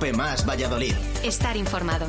Más Valladolid. Estar informado.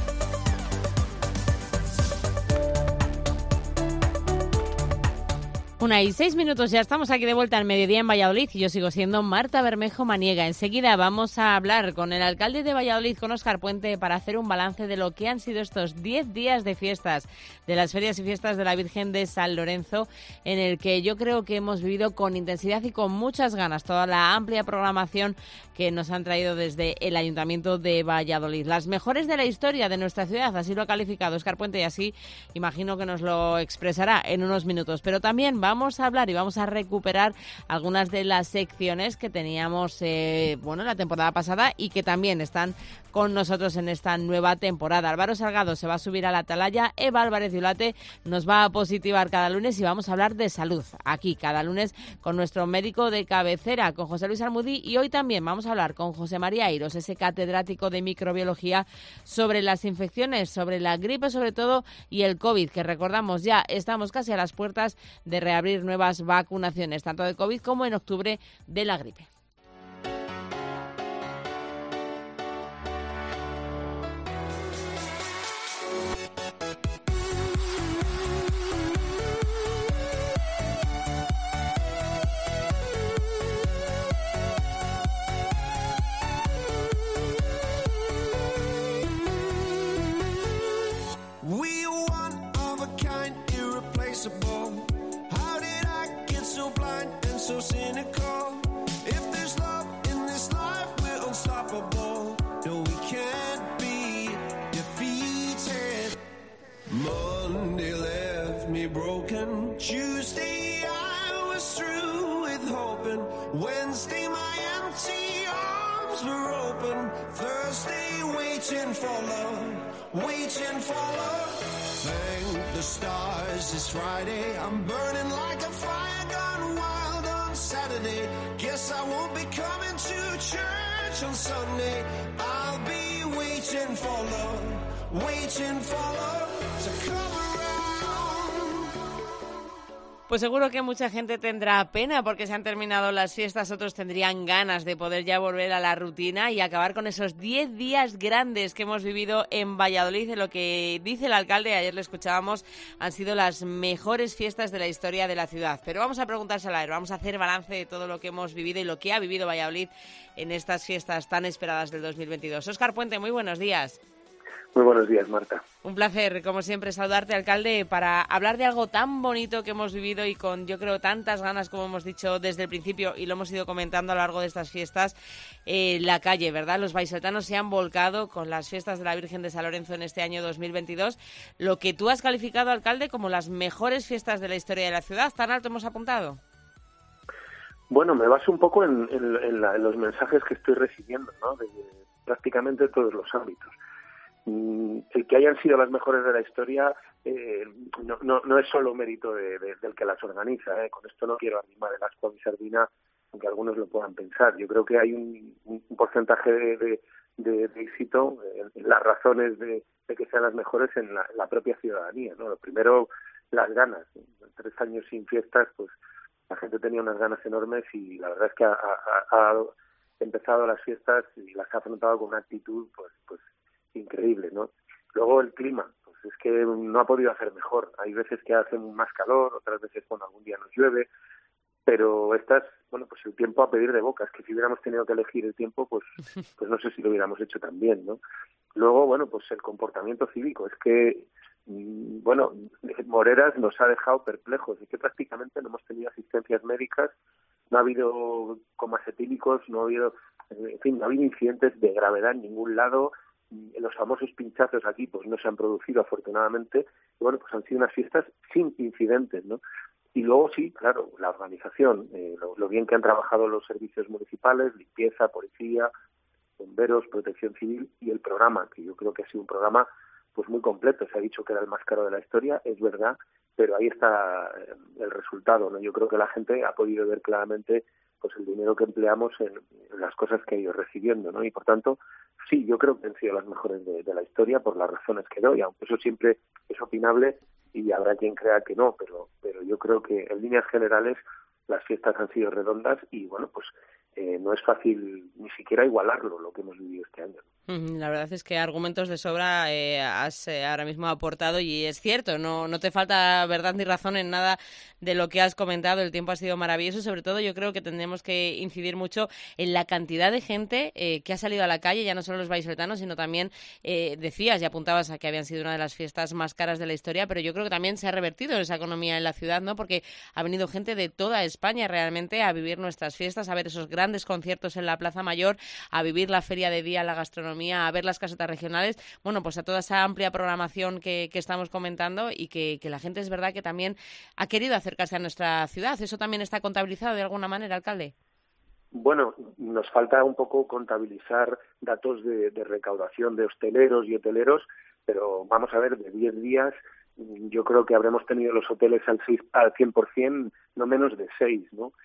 Una y 6 minutos, ya estamos aquí de vuelta al mediodía en Valladolid y yo sigo siendo Marta Bermejo Maniega. Enseguida vamos a hablar con el alcalde de Valladolid, con Óscar Puente, para hacer un balance de lo que han sido estos 10 días de fiestas, de las ferias y fiestas de la Virgen de San Lorenzo, en el que yo creo que hemos vivido con intensidad y con muchas ganas toda la amplia programación que nos han traído desde el Ayuntamiento de Valladolid. Las mejores de la historia de nuestra ciudad, así lo ha calificado Óscar Puente y así imagino que nos lo expresará en unos minutos. Pero también vamos a hablar y vamos a recuperar algunas de las secciones que teníamos la temporada pasada y que también están con nosotros en esta nueva temporada. Álvaro Salgado se va a subir a la atalaya, Eva Álvarez de Ulate nos va a positivar cada lunes y vamos a hablar de salud aquí cada lunes con nuestro médico de cabecera, con José Luis Almudí, y hoy también vamos a hablar con José María Airos, ese catedrático de microbiología, sobre las infecciones, sobre la gripe sobre todo y el COVID, que recordamos ya estamos casi a las puertas de reabrir nuevas vacunaciones, tanto de COVID como en octubre de la gripe. So cynical. If there's love in this life, we're unstoppable. No, we can't be defeated. Monday left me broken. Tuesday I was through with hoping. Wednesday my empty arms were open. Thursday waiting for love, waiting for love. Thank the stars, it's Friday. I'm burning like a fire gone wild on Saturday. Guess I won't be coming to church on Sunday. I'll be waiting for love, waiting for love to come around. Pues seguro que mucha gente tendrá pena porque se han terminado las fiestas, otros tendrían ganas de poder ya volver a la rutina y acabar con esos 10 días grandes que hemos vivido en Valladolid. En lo que dice el alcalde, ayer lo escuchábamos, han sido las mejores fiestas de la historia de la ciudad. Pero vamos a preguntárselo a él, vamos a hacer balance de todo lo que hemos vivido y lo que ha vivido Valladolid en estas fiestas tan esperadas del 2022. Óscar Puente, muy buenos días. Muy buenos días, Marta. Un placer, como siempre, saludarte, alcalde, para hablar de algo tan bonito que hemos vivido y con, yo creo, tantas ganas, como hemos dicho desde el principio y lo hemos ido comentando a lo largo de estas fiestas, la calle, ¿verdad? Los vallisoletanos se han volcado con las fiestas de la Virgen de San Lorenzo en este año 2022, lo que tú has calificado, alcalde, como las mejores fiestas de la historia de la ciudad. ¿Tan alto hemos apuntado? Bueno, me baso un poco en los mensajes que estoy recibiendo, ¿no? De prácticamente todos los ámbitos. El que hayan sido las mejores de la historia no es solo mérito del que las organiza. Con esto no quiero arrimar el ascua a mi sardina, aunque algunos lo puedan pensar. Yo creo que hay un porcentaje de éxito en las razones de que sean las mejores en la propia ciudadanía, ¿no? Lo primero, las ganas. 3 años sin fiestas, pues la gente tenía unas ganas enormes y la verdad es que ha empezado las fiestas y las ha afrontado con una actitud pues increíble, ¿no? Luego el clima, pues es que no ha podido hacer mejor. Hay veces que hace más calor, otras veces cuando algún día nos llueve, pero estas, bueno, pues el tiempo a pedir de boca. Es que si hubiéramos tenido que elegir el tiempo, pues no sé si lo hubiéramos hecho tan bien, ¿no? Luego, bueno, pues el comportamiento cívico. Es que, Moreras nos ha dejado perplejos. Es que prácticamente no hemos tenido asistencias médicas, no ha habido comas etílicos, no ha habido incidentes de gravedad en ningún lado. Los famosos pinchazos aquí pues no se han producido, afortunadamente, y bueno, pues han sido unas fiestas sin incidentes, ¿no? Y luego sí, claro, la organización, lo bien que han trabajado los servicios municipales, limpieza, policía, bomberos, protección civil, y el programa, que yo creo que ha sido un programa pues muy completo. Se ha dicho que era el más caro de la historia, es verdad, pero ahí está el resultado, ¿no? Yo creo que la gente ha podido ver claramente pues el dinero que empleamos en las cosas que ha ido recibiendo, ¿no? Y por tanto, sí, yo creo que han sido las mejores de la historia por las razones que doy, aunque eso siempre es opinable y habrá quien crea que no, pero yo creo que en líneas generales las fiestas han sido redondas y bueno, pues no es fácil ni siquiera igualarlo, lo que hemos vivido este año. La verdad es que argumentos de sobra has ahora mismo aportado y es cierto, no te falta verdad ni razón en nada de lo que has comentado. El tiempo ha sido maravilloso y sobre todo yo creo que tendremos que incidir mucho en la cantidad de gente que ha salido a la calle, ya no solo los vallisoletanos, sino también decías y apuntabas a que habían sido una de las fiestas más caras de la historia, pero yo creo que también se ha revertido esa economía en la ciudad, ¿no? Porque ha venido gente de toda España realmente a vivir nuestras fiestas, a ver esos grandes conciertos en la Plaza Mayor, a vivir la feria de día, la gastronomía, a ver las casetas regionales, bueno, pues a toda esa amplia programación que estamos comentando y que la gente es verdad que también ha querido acercarse a nuestra ciudad. ¿Eso también está contabilizado de alguna manera, alcalde? Bueno, nos falta un poco contabilizar datos de recaudación de hosteleros y hoteleros, pero vamos a ver, de 10 días yo creo que habremos tenido los hoteles al 100%, no menos de 6, ¿no?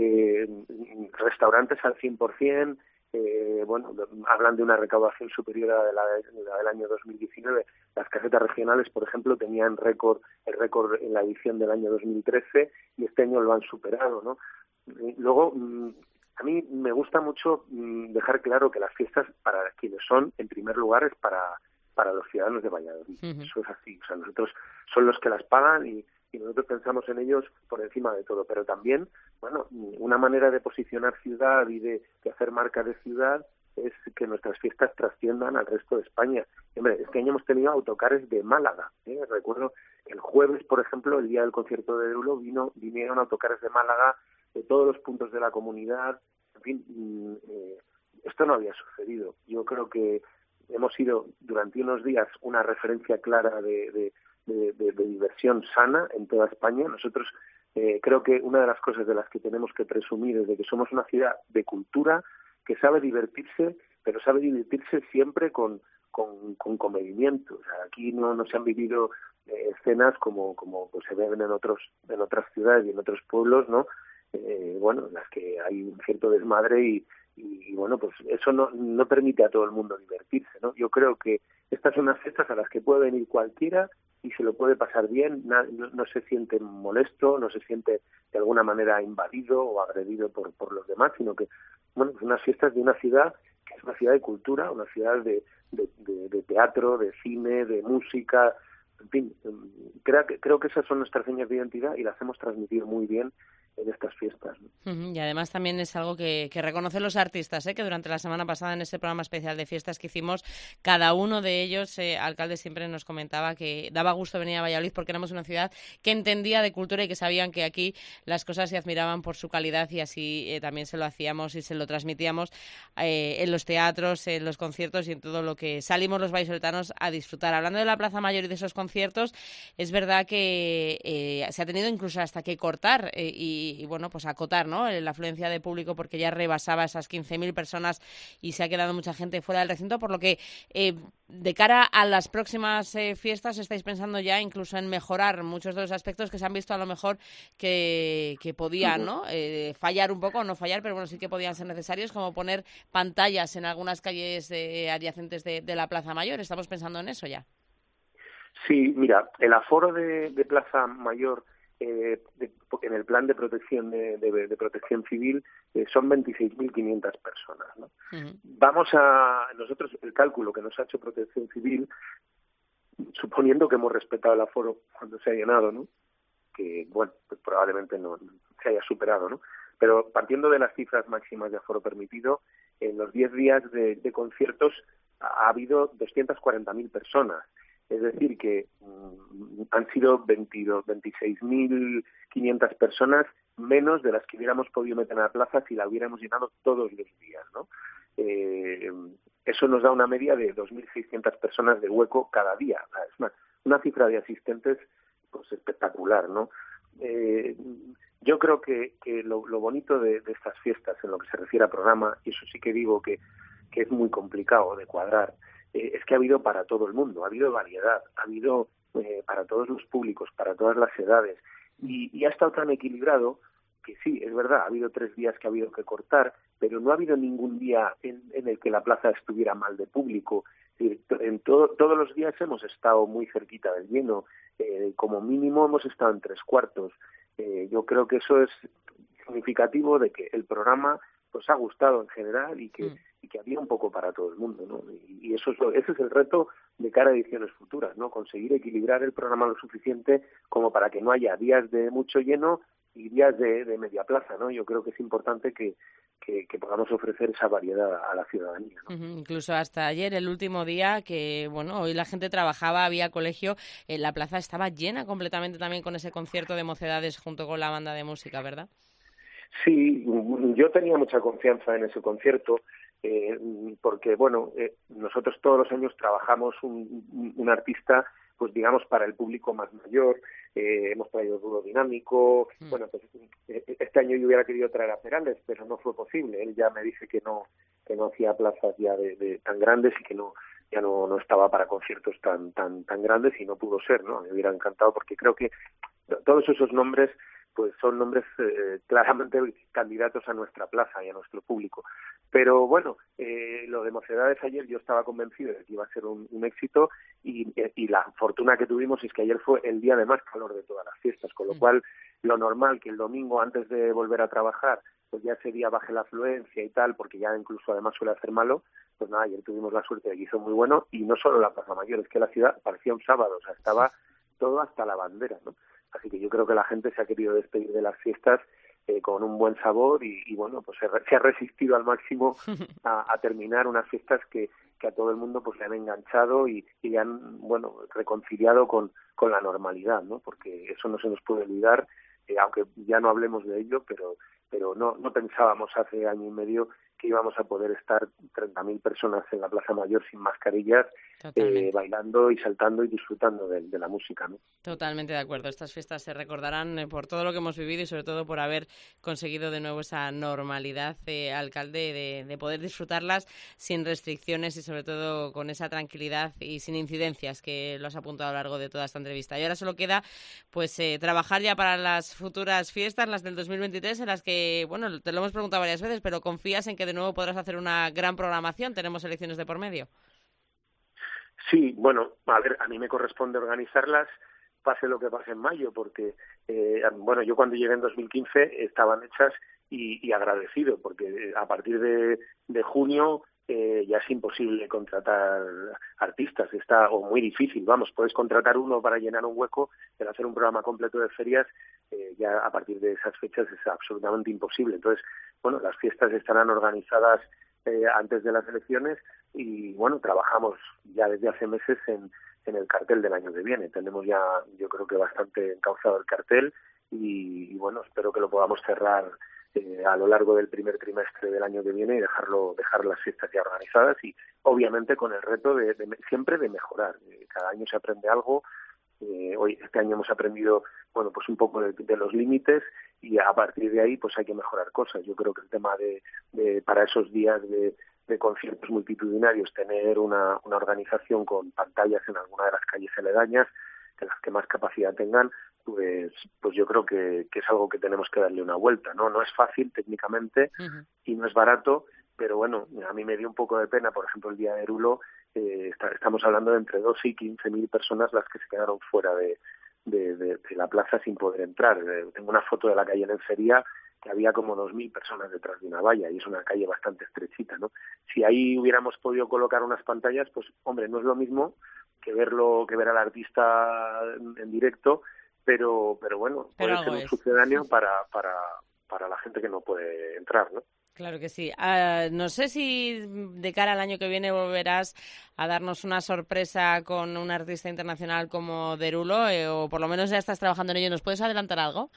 Restaurantes al 100%, bueno, hablan de una recaudación superior a la del año 2019. Las casetas regionales, por ejemplo, tenían el récord en la edición del año 2013 y este año lo han superado, ¿no? Luego, a mí me gusta mucho dejar claro que las fiestas, para quienes son, en primer lugar, es para los ciudadanos de Valladolid. Eso es así. O sea, nosotros son los que las pagan y nosotros pensamos en ellos por encima de todo. Pero también, bueno, una manera de posicionar ciudad y de hacer marca de ciudad es que nuestras fiestas trasciendan al resto de España. Hombre, este año hemos tenido autocares de Málaga. Recuerdo que el jueves, por ejemplo, el día del concierto de Derulo, vinieron autocares de Málaga de todos los puntos de la comunidad. En fin, esto no había sucedido. Yo creo que hemos sido durante unos días una referencia clara de diversión sana en toda España. Nosotros creo que una de las cosas de las que tenemos que presumir es de que somos una ciudad de cultura que sabe divertirse, pero sabe divertirse siempre con comedimiento. O sea, aquí no se han vivido escenas como pues se ven en otras ciudades y en otros pueblos, ¿no? Bueno, en las que hay un cierto desmadre y bueno, pues eso no permite a todo el mundo divertirse, ¿no? Yo creo que estas son unas fiestas a las que puede venir cualquiera y se lo puede pasar bien, no se siente molesto, no se siente de alguna manera invadido o agredido por los demás, sino que, bueno, son unas fiestas de una ciudad que es una ciudad de cultura, una ciudad de teatro, de cine, de música. En fin, creo que esas son nuestras señas de identidad y las hemos transmitido muy bien en estas fiestas, ¿no? Y además también es algo que reconocen los artistas, que durante la semana pasada en ese programa especial de fiestas que hicimos, cada uno de ellos, alcalde, siempre nos comentaba que daba gusto venir a Valladolid porque éramos una ciudad que entendía de cultura y que sabían que aquí las cosas se admiraban por su calidad y así también se lo hacíamos y se lo transmitíamos en los teatros, en los conciertos y en todo lo que salimos los vallisoletanos a disfrutar. Hablando de la Plaza Mayor y de esos conciertos, es verdad que se ha tenido incluso hasta que cortar y bueno, pues acotar, ¿no?, la afluencia de público porque ya rebasaba esas 15.000 personas y se ha quedado mucha gente fuera del recinto, por lo que de cara a las próximas fiestas estáis pensando ya incluso en mejorar muchos de los aspectos que se han visto a lo mejor que podían, ¿no?, fallar un poco, no fallar, pero bueno, sí que podían ser necesarios, como poner pantallas en algunas calles adyacentes de la Plaza Mayor. ¿Estamos pensando en eso ya? Sí, mira, el aforo de Plaza Mayor en el plan de protección de protección civil son 26.500 personas, ¿no? Nosotros el cálculo que nos ha hecho Protección Civil, suponiendo que hemos respetado el aforo cuando se ha llenado, ¿no?, que bueno, pues probablemente no se haya superado, ¿no?, pero partiendo de las cifras máximas de aforo permitido, en los 10 días de conciertos ha habido 240.000 personas. Es decir, que han sido 26.500 personas menos de las que hubiéramos podido meter en la plaza si la hubiéramos llenado todos los días, ¿no? Eso nos da una media de 2.600 personas de hueco cada día. Es una cifra de asistentes pues espectacular, ¿no? Yo creo que lo bonito de estas fiestas en lo que se refiere a programa, y eso sí que digo que es muy complicado de cuadrar, es que ha habido para todo el mundo, ha habido variedad, ha habido para todos los públicos, para todas las edades, y ha estado tan equilibrado que sí, es verdad, ha habido 3 días que ha habido que cortar, pero no ha habido ningún día en el que la plaza estuviera mal de público. Todos los días hemos estado muy cerquita del lleno, como mínimo hemos estado en 3/4. Yo creo que eso es significativo de que el programa pues ha gustado en general y que había un poco para todo el mundo, ¿no? Y ese es el reto de cara a ediciones futuras, ¿no? Conseguir equilibrar el programa lo suficiente como para que no haya días de mucho lleno y días de media plaza, ¿no? Yo creo que es importante que podamos ofrecer esa variedad a la ciudadanía, ¿no? Incluso hasta ayer, el último día, que bueno, hoy la gente trabajaba, había colegio, la plaza estaba llena completamente también con ese concierto de Mocedades junto con la banda de música, ¿verdad? Sí, yo tenía mucha confianza en ese concierto, porque, bueno, nosotros todos los años trabajamos un artista, pues digamos, para el público más mayor. Hemos traído dúo dinámico. Bueno, pues este año yo hubiera querido traer a Perales, pero no fue posible. Él ya me dice que no hacía plazas ya de tan grandes y que ya no estaba para conciertos tan grandes, y no pudo ser, ¿no? Me hubiera encantado, porque creo que todos esos nombres pues son nombres claramente candidatos a nuestra plaza y a nuestro público. Pero bueno, lo de Mocedades ayer, yo estaba convencido de que iba a ser un éxito, y la fortuna que tuvimos es que ayer fue el día de más calor de todas las fiestas, con lo cual lo normal que el domingo, antes de volver a trabajar, pues ya ese día baje la afluencia y tal, porque ya incluso además suele hacer malo. Pues nada, ayer tuvimos la suerte de que hizo muy bueno, y no solo la Plaza Mayor, es que la ciudad parecía un sábado, o sea, estaba todo hasta la bandera, ¿no? Así que yo creo que la gente se ha querido despedir de las fiestas con un buen sabor, y bueno, pues se ha resistido al máximo a terminar unas fiestas que a todo el mundo pues le han enganchado y le han, bueno, reconciliado con la normalidad, ¿no? Porque eso no se nos puede olvidar, aunque ya no hablemos de ello, pero no pensábamos hace año y medio que íbamos a poder estar 30.000 personas en la Plaza Mayor sin mascarillas, bailando y saltando y disfrutando de la música, ¿no? Totalmente de acuerdo. Estas fiestas se recordarán por todo lo que hemos vivido y sobre todo por haber conseguido de nuevo esa normalidad, alcalde, de poder disfrutarlas sin restricciones y sobre todo con esa tranquilidad y sin incidencias, que lo has apuntado a lo largo de toda esta entrevista. Y ahora solo queda pues trabajar ya para las futuras fiestas, las del 2023, en las que, bueno, te lo hemos preguntado varias veces, pero confías en que de nuevo podrás hacer una gran programación. Tenemos elecciones de por medio. Sí, bueno, a ver, a mí me corresponde organizarlas, pase lo que pase en mayo, porque, bueno, yo cuando llegué en 2015 estaban hechas, y agradecido, porque a partir de junio ya es imposible contratar artistas, o muy difícil, vamos, puedes contratar uno para llenar un hueco, pero hacer un programa completo de ferias, ya a partir de esas fechas es absolutamente imposible. Entonces, bueno, las fiestas estarán organizadas antes de las elecciones, y bueno, trabajamos ya desde hace meses en el cartel del año que viene. Tenemos ya, yo creo que bastante encauzado el cartel, y bueno, espero que lo podamos cerrar a lo largo del primer trimestre del año que viene, y dejar las fiestas ya organizadas, y obviamente con el reto siempre de mejorar. Cada año se aprende algo. Este año hemos aprendido, bueno, pues un poco de los límites, y a partir de ahí pues hay que mejorar cosas. Yo creo que el tema de para esos días de conciertos multitudinarios, tener una organización con pantallas en alguna de las calles aledañas, de las que más capacidad tengan, pues yo creo que es algo que tenemos que darle una vuelta, ¿no? No es fácil técnicamente, y no es barato, pero bueno, a mí me dio un poco de pena, por ejemplo, el día de Erulo, estamos hablando de entre 12 y 15.000 personas las que se quedaron fuera de la plaza sin poder entrar. Tengo una foto de la calle Lencería, que había como 2.000 personas detrás de una valla, y es una calle bastante estrechita, ¿no? Si ahí hubiéramos podido colocar unas pantallas, pues hombre, no es lo mismo que ver al artista en directo, pero bueno, puede ser un sucedáneo para la gente que no puede entrar, ¿no? Claro que sí. No sé si de cara al año que viene volverás a darnos una sorpresa con un artista internacional como Derulo, o por lo menos ya estás trabajando en ello. ¿Nos puedes adelantar algo?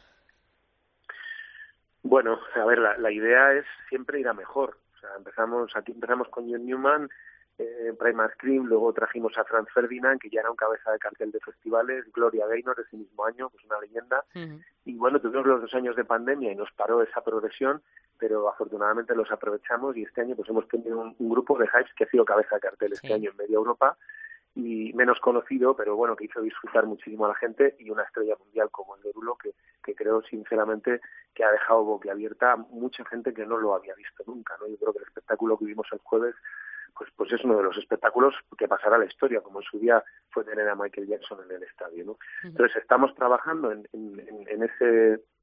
Bueno, a ver, la idea es siempre ir a mejor. O sea, empezamos con John Newman, Primal Scream, luego trajimos a Franz Ferdinand, que ya era un cabeza de cartel de festivales, Gloria Gaynor ese mismo año, pues una leyenda. Y bueno, tuvimos los 2 años de pandemia y nos paró esa progresión, pero afortunadamente los aprovechamos, y este año pues hemos tenido un grupo de Hypes que ha sido cabeza de cartel este año en media Europa, y menos conocido, pero bueno, que hizo disfrutar muchísimo a la gente, y una estrella mundial como el Derulo, que creo sinceramente que ha dejado boquiabierta a mucha gente que no lo había visto nunca, ¿no? Yo creo que el espectáculo que vimos el jueves pues es uno de los espectáculos que pasará a la historia, como en su día fue tener a Michael Jackson en el estadio, ¿no? Entonces estamos trabajando en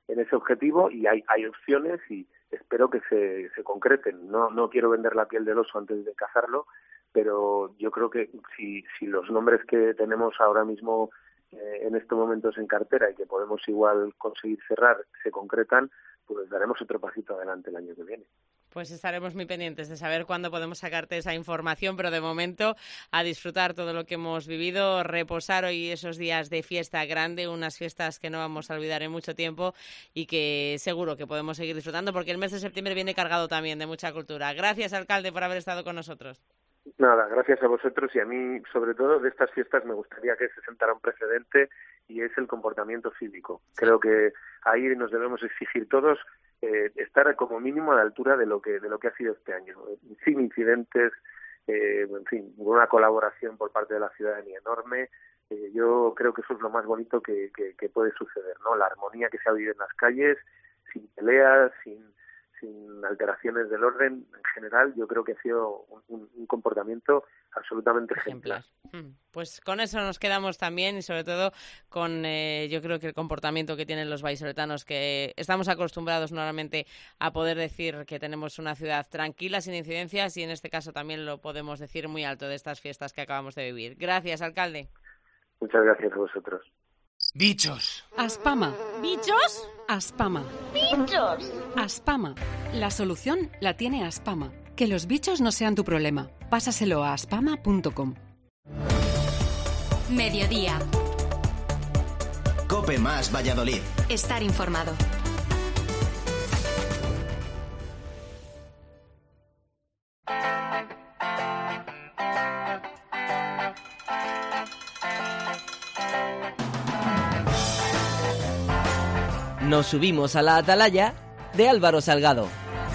ese objetivo y hay opciones y espero que se concreten. No quiero vender la piel del oso antes de cazarlo, pero yo creo que si los nombres que tenemos ahora mismo en estos momentos en cartera y que podemos igual conseguir cerrar se concretan, pues daremos otro pasito adelante el año que viene. Pues estaremos muy pendientes de saber cuándo podemos sacarte esa información, pero de momento a disfrutar todo lo que hemos vivido, reposar hoy esos días de fiesta grande, unas fiestas que no vamos a olvidar en mucho tiempo y que seguro que podemos seguir disfrutando porque el mes de septiembre viene cargado también de mucha cultura. Gracias, alcalde, por haber estado con nosotros. Nada, gracias a vosotros y a mí, sobre todo, de estas fiestas me gustaría que se sentara un precedente y es el comportamiento cívico. Creo que ahí nos debemos exigir todos estar como mínimo a la altura de lo que ha sido este año, sin incidentes, en fin, una colaboración por parte de la ciudadanía enorme. Yo creo que eso es lo más bonito que puede suceder, ¿no? La armonía que se ha vivido en las calles, sin peleas, sin alteraciones del orden en general. Yo creo que ha sido un comportamiento absolutamente ejemplar. Pues con eso nos quedamos también y sobre todo con yo creo que el comportamiento que tienen los vallisoletanos, que estamos acostumbrados normalmente a poder decir que tenemos una ciudad tranquila, sin incidencias, y en este caso también lo podemos decir muy alto de estas fiestas que acabamos de vivir. Gracias, alcalde. Muchas gracias a vosotros. Bichos. Aspama. ¿Bichos? Aspama. ¡Bichos! Aspama. La solución la tiene Aspama. Que los bichos no sean tu problema. Pásaselo a aspama.com. Mediodía. Cope más Valladolid. Estar informado. Nos subimos a la atalaya de Álvaro Salgado.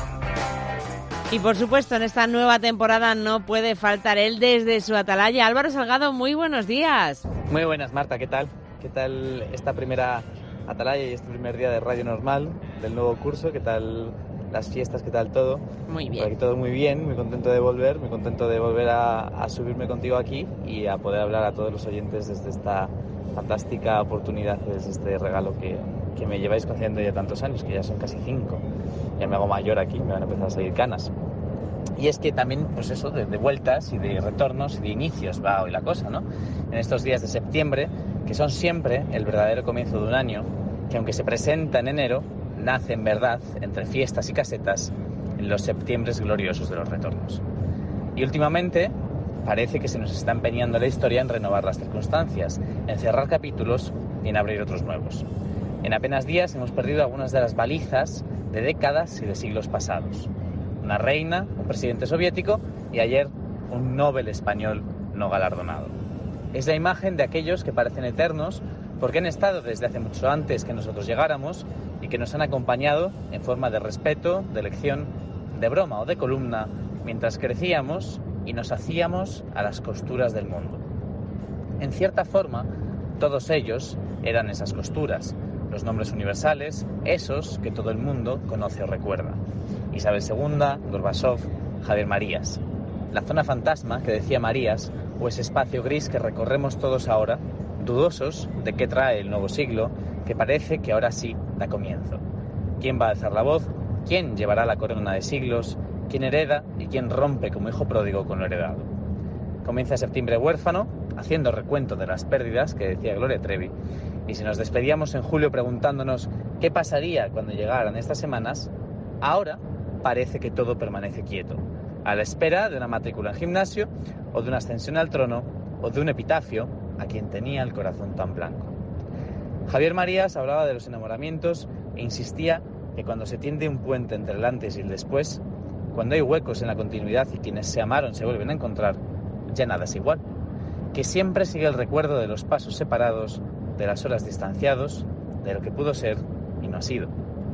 Y por supuesto, en esta nueva temporada no puede faltar él desde su atalaya. Álvaro Salgado, muy buenos días. Muy buenas, Marta, ¿qué tal? ¿Qué tal esta primera atalaya y este primer día de Radio Normal del nuevo curso? ¿Qué tal las fiestas? ¿Qué tal todo? Muy bien. Por aquí todo muy bien, muy contento de volver a subirme contigo aquí y a poder hablar a todos los oyentes desde esta fantástica oportunidad, desde este regalo que me lleváis concediendo ya tantos años, que ya son casi 5. Ya me hago mayor aquí, me van a empezar a salir canas. Y es que también, pues eso, de vueltas y de retornos y de inicios va hoy la cosa, ¿no? En estos días de septiembre, que son siempre el verdadero comienzo de un año, que aunque se presenta en enero, nace en verdad, entre fiestas y casetas, en los septiembres gloriosos de los retornos. Y últimamente parece que se nos está empeñando la historia en renovar las circunstancias, en cerrar capítulos y en abrir otros nuevos. En apenas días hemos perdido algunas de las balizas de décadas y de siglos pasados. Una reina, un presidente soviético y ayer un Nobel español no galardonado. Es la imagen de aquellos que parecen eternos porque han estado desde hace mucho antes que nosotros llegáramos y que nos han acompañado en forma de respeto, de lección, de broma o de columna mientras crecíamos y nos hacíamos a las costuras del mundo. En cierta forma, todos ellos eran esas costuras, los nombres universales, esos que todo el mundo conoce o recuerda. Isabel II, Gorbachov, Javier Marías. La zona fantasma que decía Marías, o ese espacio gris que recorremos todos ahora, dudosos de qué trae el nuevo siglo, que parece que ahora sí da comienzo. ¿Quién va a alzar la voz? ¿Quién llevará la corona de siglos? ¿Quién hereda y quién rompe como hijo pródigo con lo heredado? Comienza septiembre huérfano, haciendo recuento de las pérdidas, que decía Gloria Trevi, y si nos despedíamos en julio preguntándonos qué pasaría cuando llegaran estas semanas, ahora parece que todo permanece quieto, a la espera de una matrícula en gimnasio, o de una ascensión al trono, o de un epitafio a quien tenía el corazón tan blanco. Javier Marías hablaba de los enamoramientos e insistía que cuando se tiende un puente entre el antes y el después, cuando hay huecos en la continuidad y quienes se amaron se vuelven a encontrar, ya nada es igual. Que siempre sigue el recuerdo de los pasos separados, de las horas distanciados, de lo que pudo ser y no ha sido.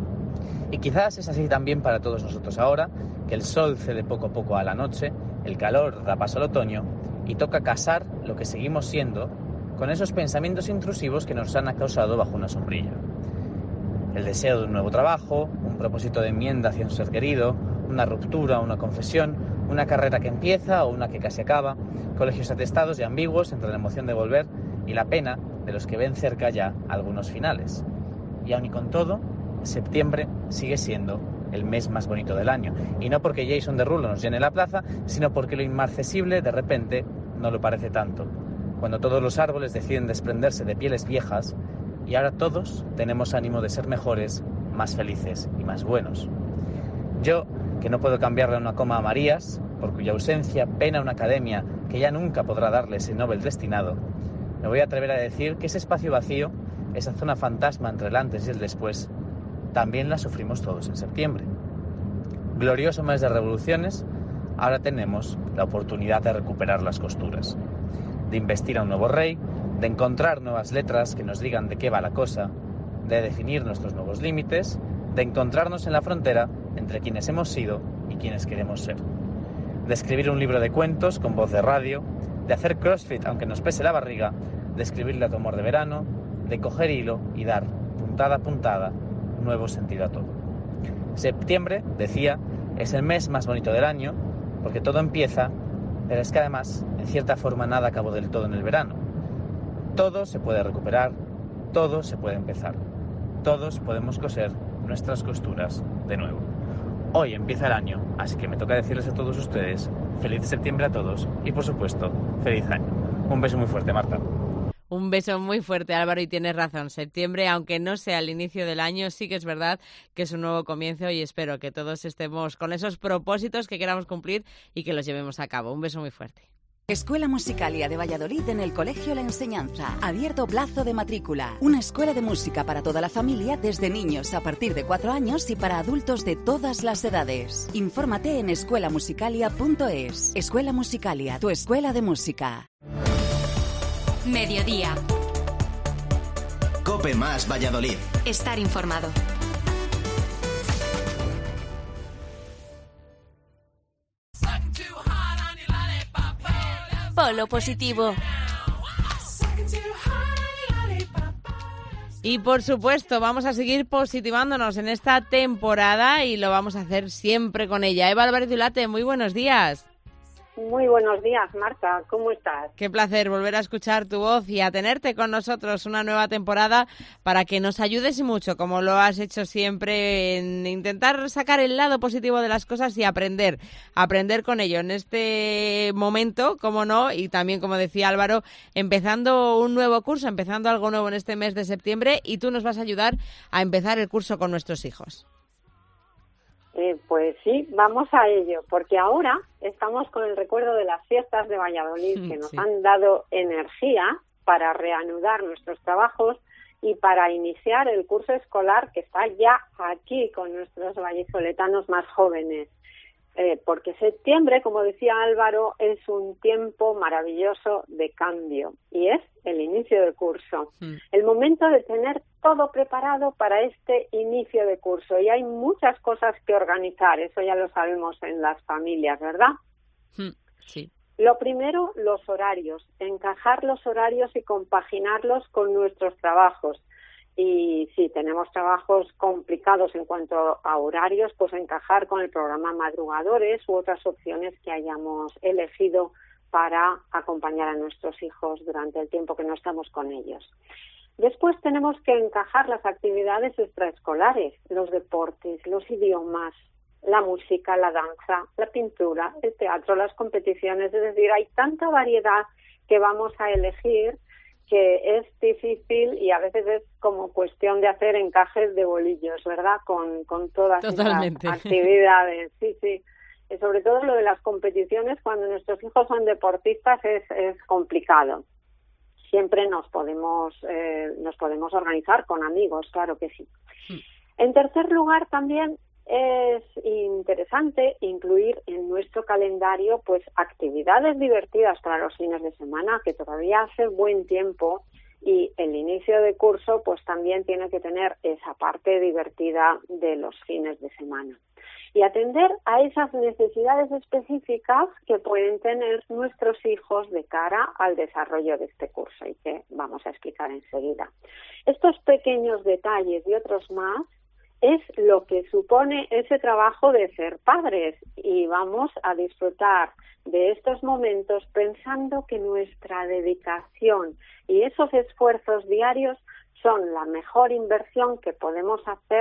Y quizás es así también para todos nosotros ahora, que el sol cede poco a poco a la noche, el calor da paso al otoño y toca casar lo que seguimos siendo con esos pensamientos intrusivos que nos han causado bajo una sombrilla. El deseo de un nuevo trabajo, un propósito de enmienda hacia un ser querido, una ruptura, una confesión, una carrera que empieza o una que casi acaba, colegios atestados y ambiguos entre la emoción de volver y la pena de los que ven cerca ya algunos finales. Y aun y con todo, septiembre sigue siendo el mes más bonito del año. Y no porque Jason Derulo nos llene la plaza, sino porque lo inmarcesible de repente no lo parece tanto. Cuando todos los árboles deciden desprenderse de pieles viejas y ahora todos tenemos ánimo de ser mejores, más felices y más buenos. Yo, que no puedo cambiarle una coma a Marías, por cuya ausencia pena una academia que ya nunca podrá darle ese Nobel destinado, me voy a atrever a decir que ese espacio vacío, esa zona fantasma entre el antes y el después, también la sufrimos todos en septiembre. Glorioso mes de revoluciones, ahora tenemos la oportunidad de recuperar las costuras, de investir a un nuevo rey, de encontrar nuevas letras que nos digan de qué va la cosa, de definir nuestros nuevos límites, de encontrarnos en la frontera entre quienes hemos sido y quienes queremos ser, de escribir un libro de cuentos con voz de radio, de hacer crossfit aunque nos pese la barriga, de escribirle a tu amor de verano, de coger hilo y dar, puntada a puntada, nuevo sentido a todo. Septiembre, decía, es el mes más bonito del año, porque todo empieza, pero es que además, en cierta forma, nada acabó del todo en el verano. Todo se puede recuperar, todo se puede empezar. Todos podemos coser nuestras costuras de nuevo. Hoy empieza el año, así que me toca decirles a todos ustedes, feliz septiembre a todos y, por supuesto, feliz año. Un beso muy fuerte, Marta. Un beso muy fuerte, Álvaro, y tienes razón. Septiembre, aunque no sea el inicio del año, sí que es verdad que es un nuevo comienzo y espero que todos estemos con esos propósitos que queramos cumplir y que los llevemos a cabo. Un beso muy fuerte. Escuela Musicalia de Valladolid en el Colegio La Enseñanza. Abierto plazo de matrícula. Una escuela de música para toda la familia, desde niños a partir de 4 años y para adultos de todas las edades. Infórmate en escuelamusicalia.es. Escuela Musicalia, tu escuela de música. Mediodía. COPE más Valladolid. Estar informado. Polo positivo. Y por supuesto, vamos a seguir positivándonos en esta temporada y lo vamos a hacer siempre con ella. Eva Álvarez Dulate, muy buenos días. Muy buenos días, Marta. ¿Cómo estás? Qué placer volver a escuchar tu voz y a tenerte con nosotros una nueva temporada para que nos ayudes mucho, como lo has hecho siempre, en intentar sacar el lado positivo de las cosas y aprender con ello en este momento, como no, y también, como decía Álvaro, empezando un nuevo curso, empezando algo nuevo en este mes de septiembre, y tú nos vas a ayudar a empezar el curso con nuestros hijos. Pues sí, vamos a ello, porque ahora estamos con el recuerdo de las fiestas de Valladolid que nos han dado energía para reanudar nuestros trabajos y para iniciar el curso escolar que está ya aquí con nuestros vallisoletanos más jóvenes. Porque septiembre, como decía Álvaro, es un tiempo maravilloso de cambio y es el inicio del curso. El momento de tener todo preparado para este inicio de curso, y hay muchas cosas que organizar, eso ya lo sabemos en las familias, ¿verdad? Sí. Lo primero, los horarios, encajar los horarios y compaginarlos con nuestros trabajos. Y si tenemos trabajos complicados en cuanto a horarios, pues encajar con el programa Madrugadores u otras opciones que hayamos elegido para acompañar a nuestros hijos durante el tiempo que no estamos con ellos. Después tenemos que encajar las actividades extraescolares, los deportes, los idiomas, la música, la danza, la pintura, el teatro, las competiciones. Es decir, hay tanta variedad que vamos a elegir que es difícil y a veces es como cuestión de hacer encajes de bolillos, ¿verdad? Con todas Totalmente. esas actividades. Sí. Y sobre todo lo de las competiciones, cuando nuestros hijos son deportistas, es complicado. Siempre nos podemos organizar con amigos, claro que sí. En tercer lugar, también es interesante incluir en nuestro calendario pues actividades divertidas para los fines de semana, que todavía hace buen tiempo, y el inicio de curso pues también tiene que tener esa parte divertida de los fines de semana. Y atender a esas necesidades específicas que pueden tener nuestros hijos de cara al desarrollo de este curso y que vamos a explicar enseguida. Estos pequeños detalles y otros más es lo que supone ese trabajo de ser padres, y vamos a disfrutar de estos momentos pensando que nuestra dedicación y esos esfuerzos diarios son la mejor inversión que podemos hacer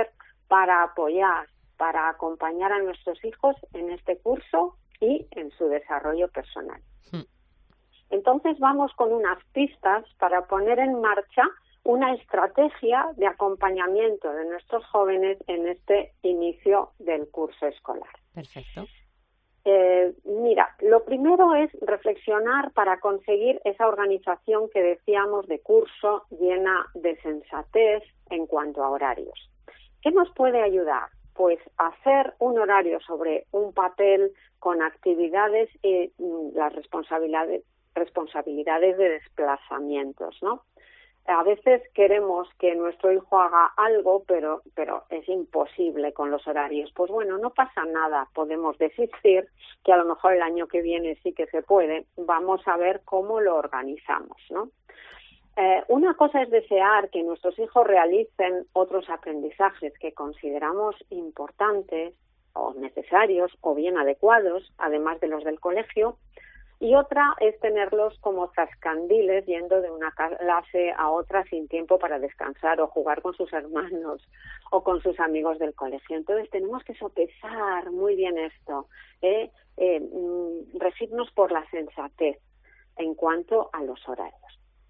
para apoyar, para acompañar a nuestros hijos en este curso y en su desarrollo personal. Entonces vamos con unas pistas para poner en marcha una estrategia de acompañamiento de nuestros jóvenes en este inicio del curso escolar. Perfecto. Mira, lo primero es reflexionar para conseguir esa organización que decíamos de curso llena de sensatez en cuanto a horarios. ¿Qué nos puede ayudar? Pues hacer un horario sobre un papel con actividades y las responsabilidades de desplazamientos, ¿no? A veces queremos que nuestro hijo haga algo, pero es imposible con los horarios. Pues bueno, no pasa nada, podemos desistir, que a lo mejor el año que viene sí que se puede. Vamos a ver cómo lo organizamos, ¿no? Una cosa es desear que nuestros hijos realicen otros aprendizajes que consideramos importantes o necesarios o bien adecuados, además de los del colegio, y otra es tenerlos como zascandiles yendo de una clase a otra sin tiempo para descansar o jugar con sus hermanos o con sus amigos del colegio. Entonces tenemos que sopesar muy bien esto, regirnos por la sensatez en cuanto a los horarios.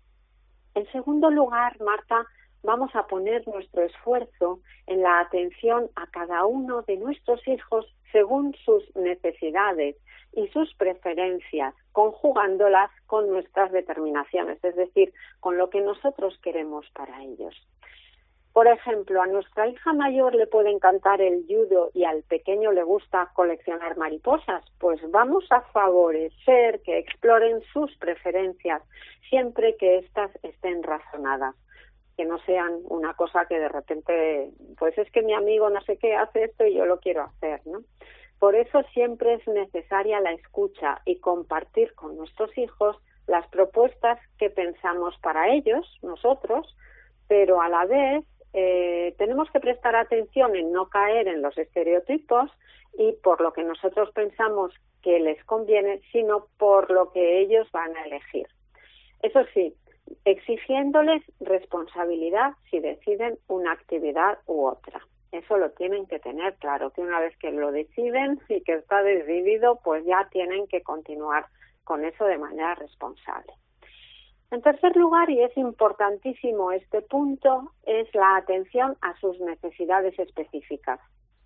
En segundo lugar, Marta, vamos a poner nuestro esfuerzo en la atención a cada uno de nuestros hijos según sus necesidades y sus preferencias, conjugándolas con nuestras determinaciones, es decir, con lo que nosotros queremos para ellos. Por ejemplo, a nuestra hija mayor le puede encantar el judo y al pequeño le gusta coleccionar mariposas, pues vamos a favorecer que exploren sus preferencias, siempre que éstas estén razonadas, que no sean una cosa que de repente, pues es que mi amigo no sé qué hace esto y yo lo quiero hacer, ¿no? Por eso siempre es necesaria la escucha y compartir con nuestros hijos las propuestas que pensamos para ellos, nosotros, pero a la vez tenemos que prestar atención en no caer en los estereotipos y por lo que nosotros pensamos que les conviene, sino por lo que ellos van a elegir. Eso sí, exigiéndoles responsabilidad si deciden una actividad u otra. Eso lo tienen que tener claro, que una vez que lo deciden y que está decidido, pues ya tienen que continuar con eso de manera responsable. En tercer lugar, y es importantísimo este punto, es la atención a sus necesidades específicas.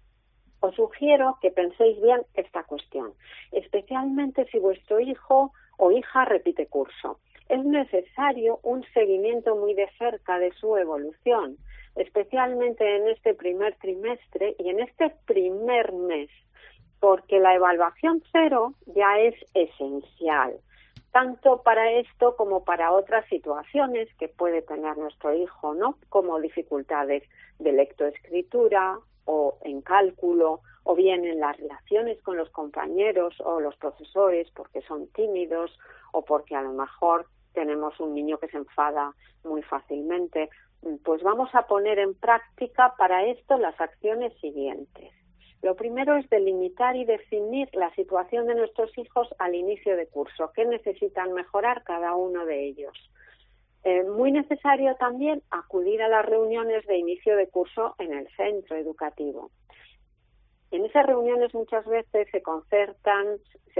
Os sugiero que penséis bien esta cuestión, especialmente si vuestro hijo o hija repite curso. Es necesario un seguimiento muy de cerca de su evolución, especialmente en este primer trimestre y en este primer mes, porque la evaluación cero ya es esencial, tanto para esto como para otras situaciones que puede tener nuestro hijo, ¿no? Como dificultades de lectoescritura o en cálculo, o bien en las relaciones con los compañeros o los profesores porque son tímidos o porque a lo mejor tenemos un niño que se enfada muy fácilmente. Pues vamos a poner en práctica para esto las acciones siguientes. Lo primero es delimitar y definir la situación de nuestros hijos al inicio de curso, qué necesitan mejorar cada uno de ellos. Muy necesario también acudir a las reuniones de inicio de curso en el centro educativo. En esas reuniones muchas veces se conciertan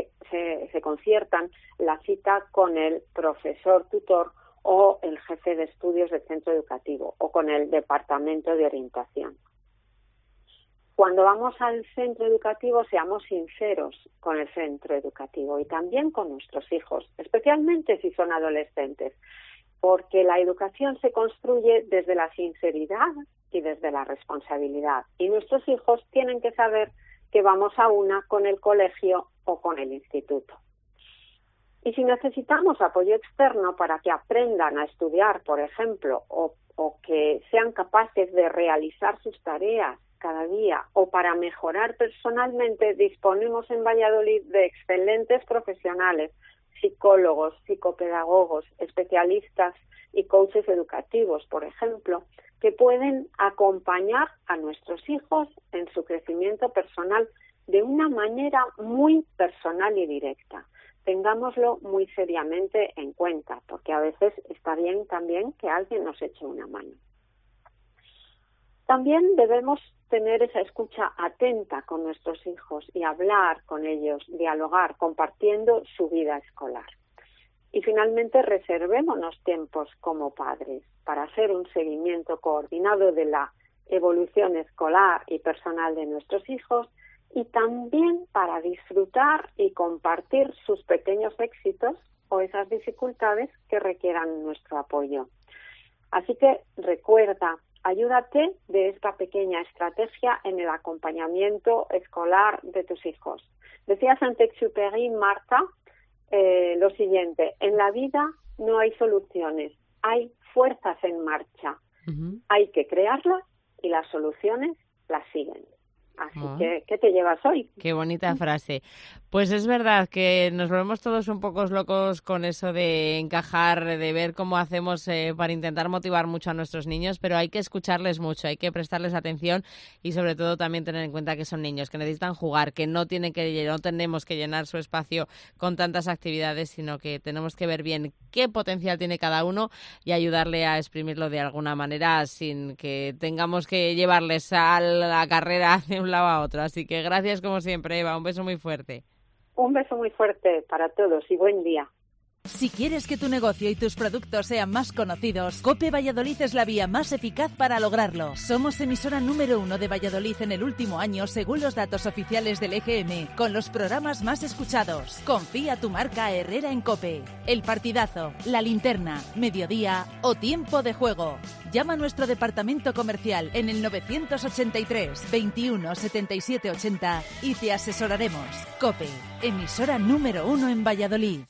la cita con el profesor tutor o el jefe de estudios del centro educativo o con el departamento de orientación. Cuando vamos al centro educativo, seamos sinceros con el centro educativo y también con nuestros hijos, especialmente si son adolescentes, porque la educación se construye desde la sinceridad y desde la responsabilidad. Y nuestros hijos tienen que saber que vamos a una con el colegio o con el instituto. Y si necesitamos apoyo externo para que aprendan a estudiar, por ejemplo, o que sean capaces de realizar sus tareas cada día o para mejorar personalmente, disponemos en Valladolid de excelentes profesionales, psicólogos, psicopedagogos, especialistas y coaches educativos, por ejemplo, que pueden acompañar a nuestros hijos en su crecimiento personal de una manera muy personal y directa. Tengámoslo muy seriamente en cuenta, porque a veces está bien también que alguien nos eche una mano. También debemos tener esa escucha atenta con nuestros hijos y hablar con ellos, dialogar, compartiendo su vida escolar. Y finalmente reservémonos tiempos como padres para hacer un seguimiento coordinado de la evolución escolar y personal de nuestros hijos y también para disfrutar y compartir sus pequeños éxitos o esas dificultades que requieran nuestro apoyo. Así que recuerda, ayúdate de esta pequeña estrategia en el acompañamiento escolar de tus hijos. Decía Saint-Exupéry, Marta, lo siguiente: en la vida no hay soluciones, hay fuerzas en marcha. Hay que crearlas y las soluciones las siguen. Así que, ¿qué te llevas hoy? Qué bonita frase. Pues es verdad que nos volvemos todos un poco locos con eso de encajar, de ver cómo hacemos para intentar motivar mucho a nuestros niños, pero hay que escucharles mucho, hay que prestarles atención y sobre todo también tener en cuenta que son niños, que necesitan jugar, que no tenemos que llenar su espacio con tantas actividades, sino que tenemos que ver bien qué potencial tiene cada uno y ayudarle a exprimirlo de alguna manera sin que tengamos que llevarles a la carrera de un lado a otro. Así que gracias como siempre, Eva, un beso muy fuerte. Un beso muy fuerte para todos y buen día. Si quieres que tu negocio y tus productos sean más conocidos, COPE Valladolid es la vía más eficaz para lograrlo. Somos emisora número 1 de Valladolid en el último año, según los datos oficiales del EGM, con los programas más escuchados. Confía tu marca Herrera en COPE. El Partidazo, La Linterna, Mediodía o Tiempo de Juego. Llama a nuestro departamento comercial en el 983 21 77 80 y te asesoraremos. COPE, emisora número 1 en Valladolid.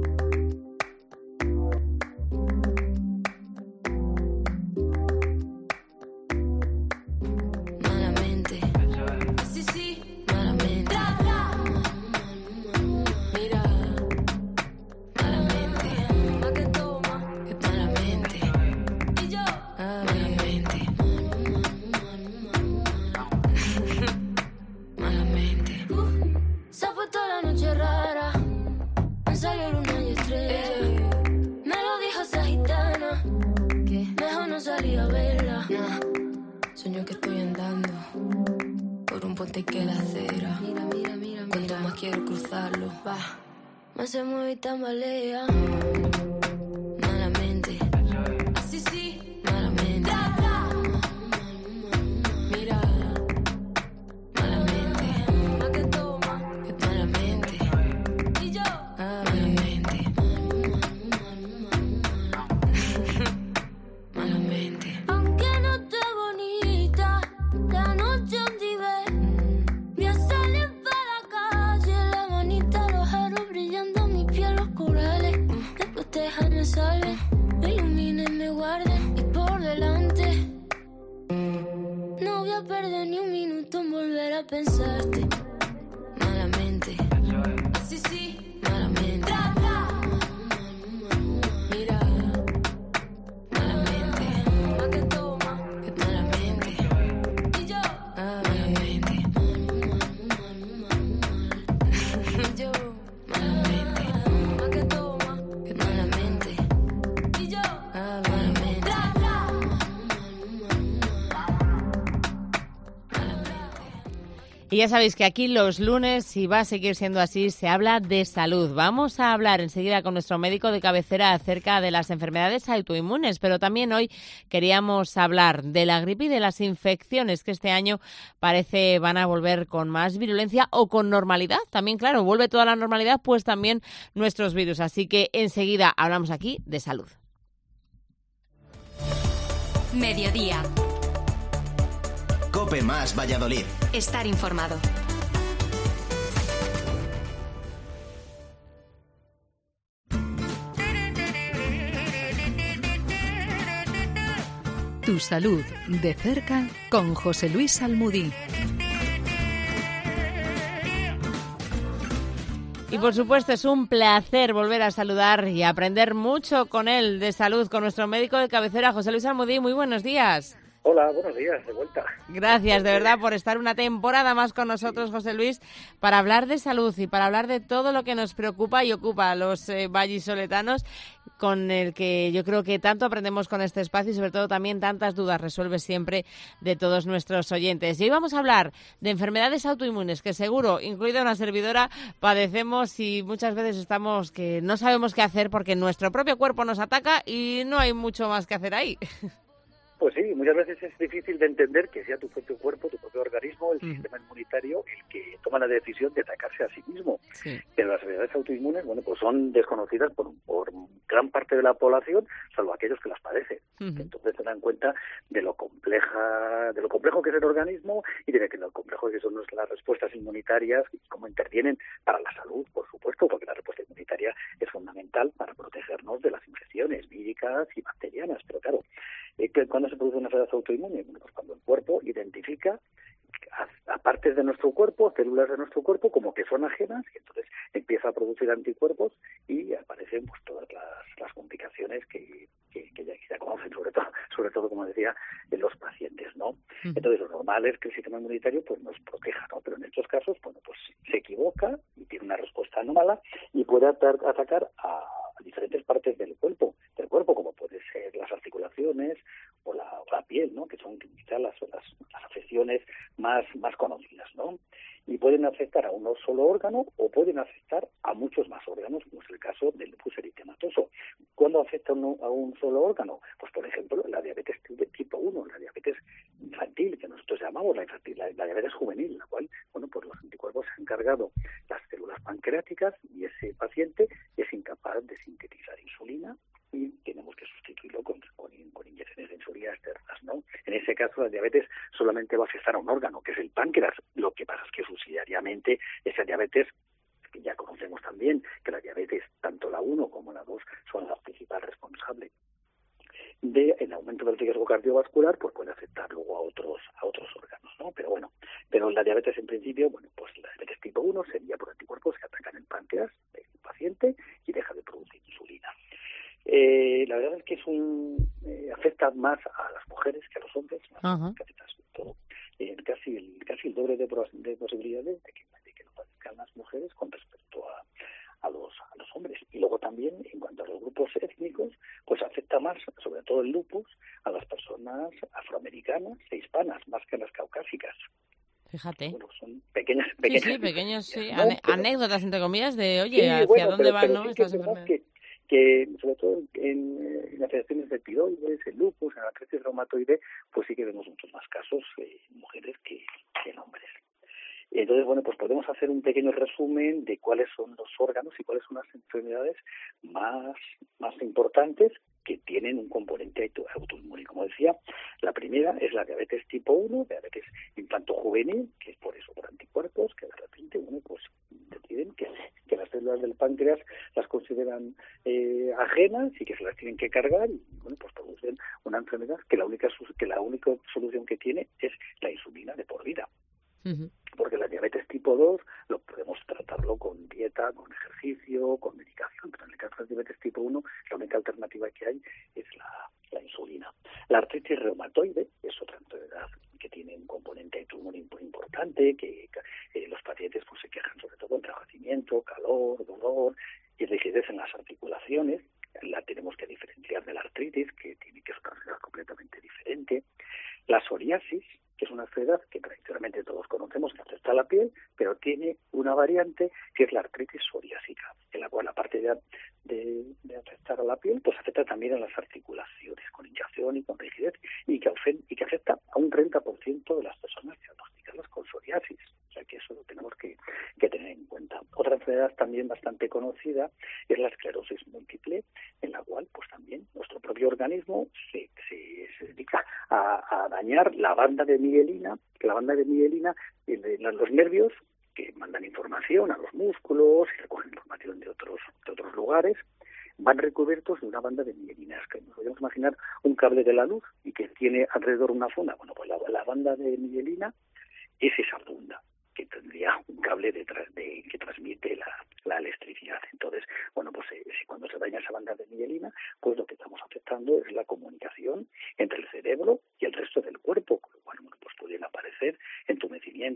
Sueño que estoy andando por un puente que la acera. Cuanto más quiero cruzarlo, más se mueve y tambalea. Malamente, así sí, malamente. Mira, malamente, más que toma, malamente. Y yo, malamente. Malamente. Aunque no esté bonita, la noche donde ve, voy a salir para la calle, la manita, los aros brillando, mi piel, los corales. Después déjame salve, me iluminen, me guarden y por delante. No voy a perder ni un minuto en volver a pensarte. Malamente, así sí, malamente. Mira. Y ya sabéis que aquí los lunes, y va a seguir siendo así, se habla de salud. Vamos a hablar enseguida con nuestro médico de cabecera acerca de las enfermedades autoinmunes, pero también hoy queríamos hablar de la gripe y de las infecciones que este año parece van a volver con más virulencia o con normalidad. También, claro, vuelve toda la normalidad, pues también nuestros virus. Así que enseguida hablamos aquí de salud. Mediodía. COPE más Valladolid. Estar informado. Tu salud de cerca con José Luis Almudí. Y por supuesto es un placer volver a saludar y aprender mucho con él de salud, con nuestro médico de cabecera, José Luis Almudí. Muy buenos días. Hola, buenos días, de vuelta. Gracias, de verdad, por estar una temporada más con nosotros, José Luis, para hablar de salud y para hablar de todo lo que nos preocupa y ocupa a los vallisoletanos, con el que yo creo que tanto aprendemos con este espacio y sobre todo también tantas dudas resuelve siempre de todos nuestros oyentes. Y hoy vamos a hablar de enfermedades autoinmunes que seguro, incluida una servidora, padecemos y muchas veces estamos que no sabemos qué hacer porque nuestro propio cuerpo nos ataca y no hay mucho más que hacer ahí. Pues sí, muchas veces es difícil de entender que sea tu propio cuerpo, tu propio organismo, el sistema inmunitario, el que toma la decisión de atacarse a sí mismo. Sí. Pero las enfermedades autoinmunes, bueno, pues son desconocidas por gran parte de la población, salvo aquellos que las padecen. Entonces se dan cuenta de lo complejo que es el organismo y de lo complejo que son las respuestas inmunitarias y cómo intervienen para la salud, por supuesto, porque la respuesta inmunitaria es fundamental para protegernos de las infecciones víricas y bacterianas. Pero claro, ¿cuándo se produce una enfermedad autoinmune? Bueno, pues cuando el cuerpo identifica a partes de nuestro cuerpo, células de nuestro cuerpo, como que son ajenas, y entonces empieza a producir anticuerpos y aparecen pues todas las complicaciones que ya conocen, sobre todo, como decía, en los pacientes, ¿no? Entonces, lo normal es que el sistema inmunitario pues nos proteja, ¿no? Pero en estos casos, bueno, pues se equivoca y tiene una respuesta anómala y puede atacar a diferentes partes del cuerpo, como puede ser las articulaciones o la piel, ¿no? Que son quizás las afecciones más conocidas, ¿no? Y pueden afectar a un solo órgano o pueden afectar a muchos más órganos, como es el caso del lupus eritematoso. ¿Cuándo afecta a un solo órgano? Pues, por ejemplo, la diabetes tipo 1, la diabetes infantil, que nosotros llamamos la diabetes juvenil, la cual, bueno, pues los anticuerpos se han cargado las células pancreáticas y ese paciente es incapaz de sintetizar insulina y tenemos que sustituirlo con inyecciones de insulina externas, ¿no? En ese caso, la diabetes solamente va a afectar a un órgano, que es el páncreas. Lo que pasa es que subsidiariamente esa diabetes, que ya conocemos también, que la diabetes, tanto la 1 como la 2, son la principal responsable del aumento del riesgo cardiovascular, pues puede afectar luego a otros órganos, ¿no? Pero la diabetes en principio, bueno, pues la diabetes tipo 1 sería por anticuerpos que atacan el páncreas del paciente y deja de producir insulina. La verdad es que afecta más a las mujeres que a los hombres, que afecta sobre todo casi el doble de posibilidades de que lo padezcan las mujeres con respecto a los hombres. Y luego también, en cuanto a los grupos étnicos, pues afecta más, sobre todo el lupus, a las personas afroamericanas e hispanas, más que a las caucásicas. Fíjate. Bueno, son pequeñas pequeños, ¿no? Anécdotas, entre comillas, de, oye, sí, ¿hacia dónde van, no? Estas enfermedades. Que sobre todo en afecciones de tiroides, en lupus, en artritis reumatoide, pues sí que vemos muchos más casos en mujeres que en hombres. Entonces, bueno, pues podemos hacer un pequeño resumen de cuáles son los órganos y cuáles son las enfermedades más importantes que tienen un componente autoinmune. Como decía, la primera es la diabetes tipo 1, diabetes infanto-juvenil, que es por anticuerpos, que de repente, bueno, pues deciden que las células del páncreas las consideran ajenas y que se las tienen que cargar y, bueno, pues producen una enfermedad que la única solución que tiene es la insulina de por vida. Porque la diabetes tipo 2 lo podemos tratarlo con dieta, con ejercicio, con medicación, pero en el caso de la diabetes tipo 1 la única alternativa que hay es la insulina. La artritis reumatoide es otra enfermedad que tiene un componente autoinmune muy importante, que los pacientes pues se quejan sobre todo de enrojecimiento, calor, dolor y rigidez en las articulaciones. La tenemos que diferenciar de la artritis, que es una enfermedad completamente diferente. La psoriasis, que es una enfermedad que tradicionalmente todos conocemos, que afecta a la piel, pero tiene una variante que es la artritis psoriásica, en la cual, aparte de afectar a la piel, pues afecta también a las articulaciones, con hinchazón y con rigidez, y que afecta a un 30% de las personas diagnosticadas con psoriasis. O sea que eso lo tenemos que tener en cuenta. Otra enfermedad también bastante conocida es la esclerosis múltiple, en la cual pues también nuestro propio organismo se dedica a dañar la banda de mielina, los nervios que mandan información a los músculos y recogen información de otros lugares, van recubiertos de una banda de mielina. Es que nos podemos imaginar un cable de la luz y que tiene alrededor una funda. Bueno, pues la banda de mielina es esa funda que tendría un cable que transmite la electricidad. Entonces, bueno, pues cuando se daña esa banda de mielina, pues lo que estamos afectando es la comunicación entre el cerebro y el resto del cuerpo.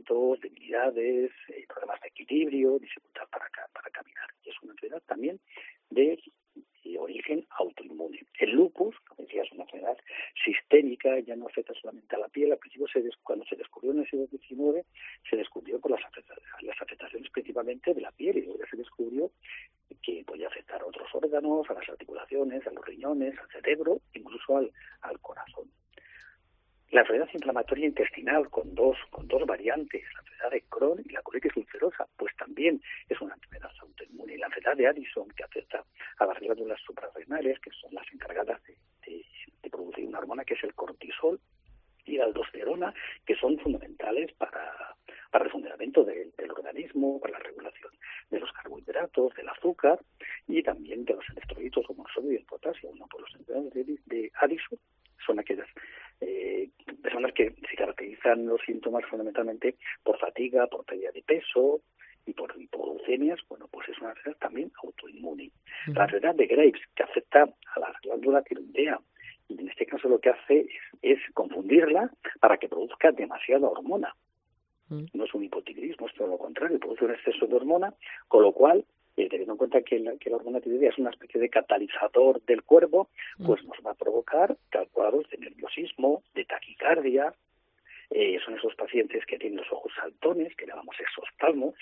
movimientos, debilidades, problemas de equilibrio, dificultad para caminar. Y es una enfermedad también de origen autoinmune. El lupus, como decía, es una enfermedad sistémica, ya no afecta solamente a la piel. Al principio, cuando se descubrió en el siglo XIX, se descubrió por las afectaciones principalmente de la piel, y luego ya se descubrió que podía afectar a otros órganos, a las articulaciones, a los riñones, al cerebro, incluso al corazón. La enfermedad inflamatoria intestinal con dos variantes, la enfermedad de Crohn y la colitis ulcerosa, pues también es una enfermedad autoinmune. Y la enfermedad de Addison, que afecta a las glándulas suprarrenales, que son las encargadas de producir una hormona que es el cortisol, y la aldosterona, que son fundamentales para el funcionamiento del organismo, para la regulación de los carbohidratos, del azúcar y también de los electrolitos como el sodio y el potasio. Uno por los enfermedades de Addison son aquellas personas que se caracterizan los síntomas fundamentalmente por fatiga, por pérdida de peso y por hipoglucemias. Bueno, pues es una enfermedad también autoinmune. La enfermedad de Graves, que afecta a la glándula tiroidea, y en este caso lo que hace es confundirla para que produzca demasiada hormona. No es un hipotiroidismo, es todo lo contrario, produce un exceso de hormona, con lo cual, teniendo en cuenta que la hormona tiroidea es una especie de catalizador del cuerpo, pues nos va a provocar cuadros de nerviosismo, de taquicardia. Son esos pacientes que tienen los ojos saltones, que llamamos exoftalmos,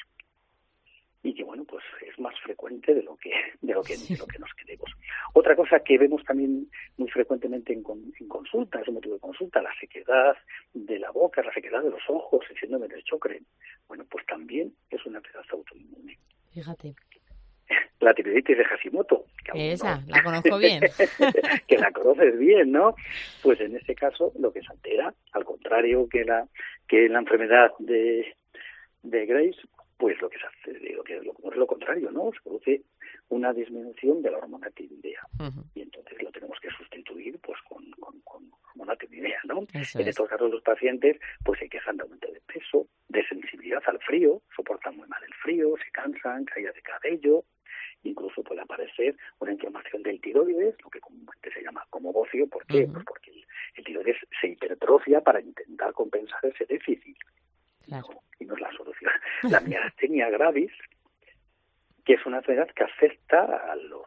y que, bueno, pues es más frecuente de lo que nos queremos. Otra cosa que vemos también muy frecuentemente en consulta, es un motivo de consulta, la sequedad de la boca, la sequedad de los ojos, el síndrome de Sjögren. Bueno, pues también es una enfermedad autoinmune. Fíjate. La tiroiditis de Hashimoto. Esa, la conozco bien. Que la conoces bien, ¿no? Pues en este caso lo que se altera, al contrario que la enfermedad de Graves, pues lo que ocurre es lo contrario, ¿no? Se produce una disminución de la hormona tiroidea. Y entonces lo tenemos que sustituir pues con hormona tiroidea, ¿no? En estos casos los pacientes pues se quejan de aumento de peso, de sensibilidad al frío, soportan muy mal el frío, se cansan, caída de cabello, incluso puede aparecer una inflamación del tiroides, lo que comúnmente se llama como bocio. ¿Por qué? Pues porque el tiroides se hipertrofia para intentar compensar ese déficit. Claro. Y no es la solución. La miastenia gravis, que es una enfermedad que afecta a los